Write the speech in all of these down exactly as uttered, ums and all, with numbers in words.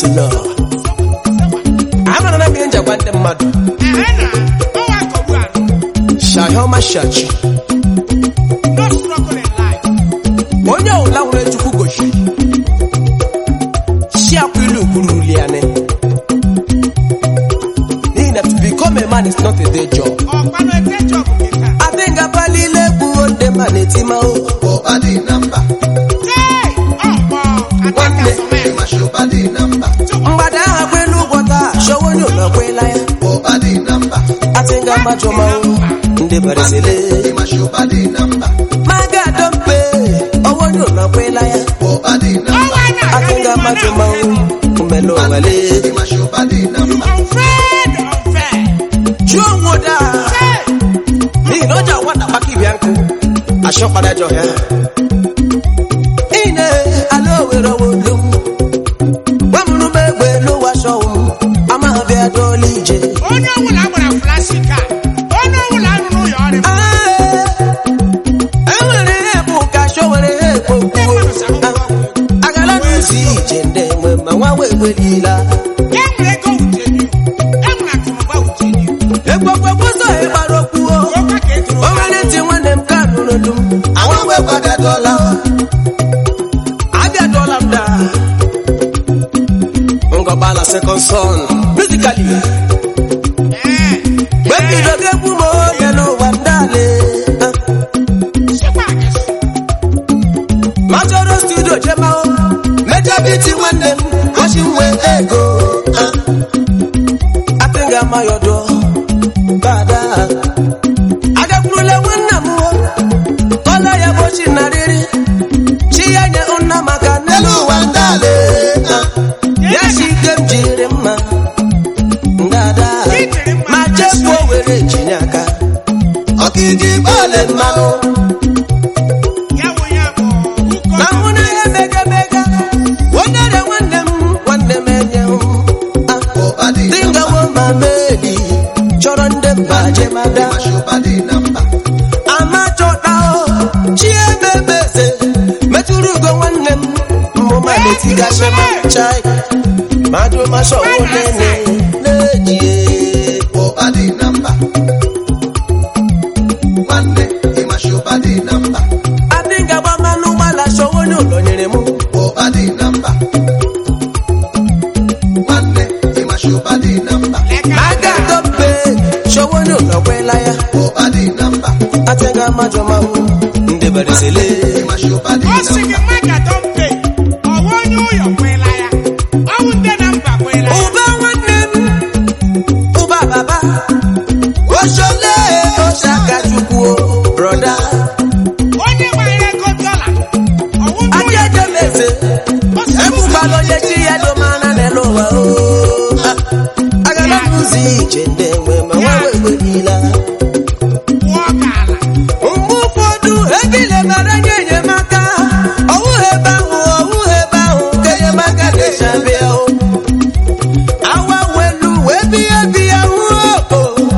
to know. I'm not going to want the mother. Shahoma Shachi. No struggle in life. When you're Laura to Kugoshi, Shapilu Guruliane. To become a man is not a day job. Oh, man, a day job. I think I probably let go on the man. It's him out. Body number. Hey, oh, wow. I One think day, my show body number. But I will look what I show you the way liar. Body number. I think I'm a Joma. The Brazil. My show body number. My God, don't pay. Oh, what you know, way liar. Body number. I think I'm a Joma. Melo, Malay. My show body number. unfair, unfair. Joe Woda. Me no ja wanda baki bianco. I shop at your hair. Ine, alo we ro wo. Wamunu be we lo wa show. Ama be adolije. Onye wula wura flashing car. Onye wula nunu yori. Ah. Enwere ebu ka show were ebu. Agala nusi jende we ma wa we we lila. Enwere go ujenyu. Enwere akumuba ujenyu. Egbogbo boso e baroku o. Oka keturu. Omele ti wone mkanu lodum. Àwọn wẹ̀ padà dọ́là. Abia dollar da. Ungo bala second son. Musically. Eh. Baby do ge bumo ye no wandale. Shekwa akesi. Majoro studio jema o. Meja biti wande washimwe ego. Atenga mayodo. Bada. Aga kurule wanna mu. Kola ya bochi nariri. Chiyenye unna makanelu wandale. Yashi gemjire ma. Dada. Majespo were chinyaka. Ọ̀kìjì balẹ̀ mmanụ. Yawo yawo. Uko. Mamuna ya mega mega. Wonere wanne m, wanne m enye m. Ah. Body Tinga number. wo mameli. Choro nde mbaje mada. My show body number. Ama chota o. Chie bebese. Meturu go wanne m. Muma metiga shema chai. Mado masho unene. Lejie. Body number. One day, my show body number. Atinga wa manu mala showo ni olonyere mu. Body number. One day, my show body number. Maga tope. Showo ni olokwe laya. Body number. Atenga majoma mu. Nde barisele. My show body O sigi number. maga don pay. Owo onye uyo kwela ya. Owu nde na mba kwela ya. Uba wanne m. Uba baba. Oshole oshaka chukwu o. Brother. Onye nwere ego dọla. Owu nde Adi eje mese. Ebubalo ye chi ya do mana nelo wa o. Ah. Agala kuzi jende we ma wa we we nila. kwụọ ka ala. Mgbe ụfọdụ ebile mara nye enyemaka. Owu ebe ahụ, owu ebe ahụ, ka enyemaka na-echabe o. Awa welu wee biya biya hụ o.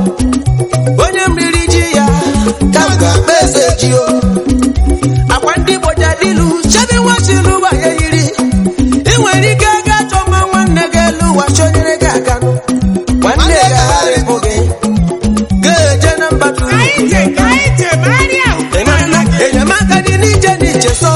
Onye mmiri ji ya, ka m ga-akpa eze ji o. Akwa ndị gboja dịlu, chebe nwachiri ụwa ya yiri. I nwere ike ga chọma nwanne gị elu ụwa chọnyere gị aka nụ. Nwanne gị agharịpụ gị. Ga-eje na mba duru. Anyị je ka anyị je mari ahụ. Enana enyemaka dị n'ije n'ije so.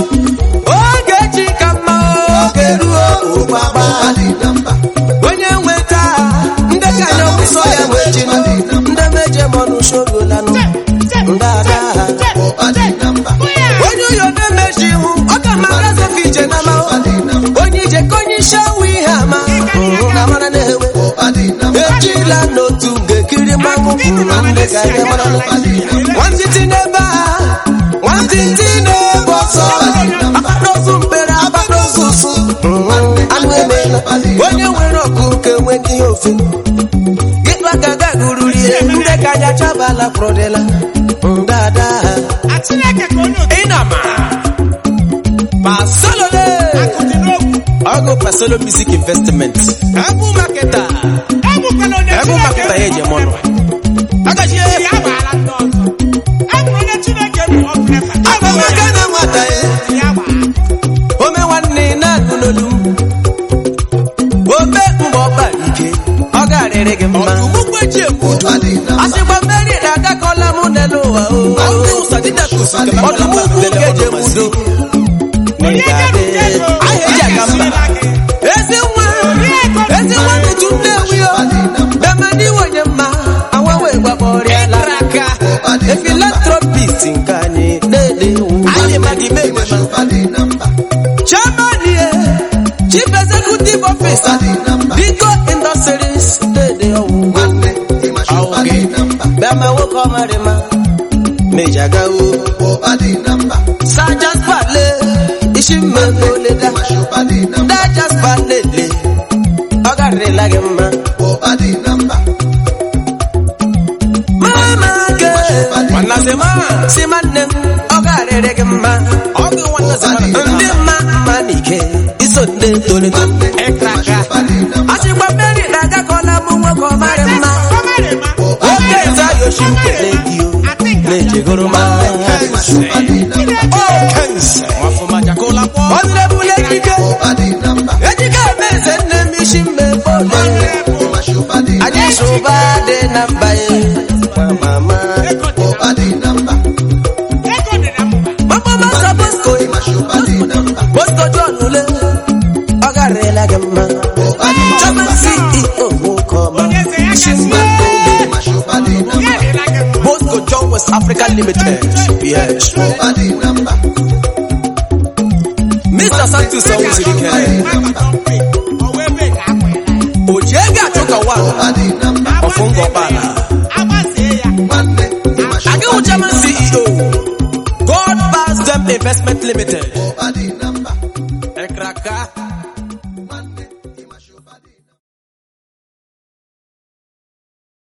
Oge echi ka mma oge ruo ụgbagba. Body number. Onye nweta ndị ka ya ọsọ ya nweji ndị meje mọnụ shogolanụ. Ndada. Body number. Onye uyo na-emeji ihu ọ ka mara zofe ije na ma. Onye ije ka onye isi awụ ihe ama. Na mara na-ewe. Body number. Ejila n'otu ga-ekiri mmanwụ na ndị ka ya mara. Nwantịtị n'ebe a, nwantịtị n'ebe ọzọ. Akpadozu mkpere, akpadozu ụsụ. Anụ emeela. Onye nwere ọkụ nke nwe ndị ofe. Gịkpa ka gaguru rie, ndị ka ya chabala prodela. Ndada. Chineke ka onye otu Inama. Pasolole. akụ dị n'okwu. Ọgụ Pasolo Music Investment. Ebu maketa. Ebukwala onye Ebu Chineke maketa ya eje bụ mọnụ. Agachie. ya gbaala ndị ọzọ. Ebụ onye Chineke bụ ọpụlefa. Aba maka na nwata ya. Ya gbaa. Ome nwanne na-agụ n'olu. Chief Executive Officer, Bigo Industries, Dede Owu. Bama woko marima, Mejaga o. Sajas Pale, Ishimma Leda, Dajas Pale, Ogare Lagema. Mama ke, wanasema, simanem, Ogare Lagema. Ogi wanasema, ndima manike, isonde tole tole. Ekraka, ashikwa beri daga kola mungo komarema. Okeza yoshimke legio, leje goroma. Oh, kansa, wafuma jakola po. Onle bule kike, ejike meze nemi shimbe pole. Aji shubade namba ye, mama. Mama masa bosko, bosko jonule, ogare lagema. Chama C E O koma, shimbe pole. Bosco John West Africa Limited, yes. Mister Santos Owuzirike, Ojega took a one of Ungobala. Again, German C E O, God Pass Them Investment Limited.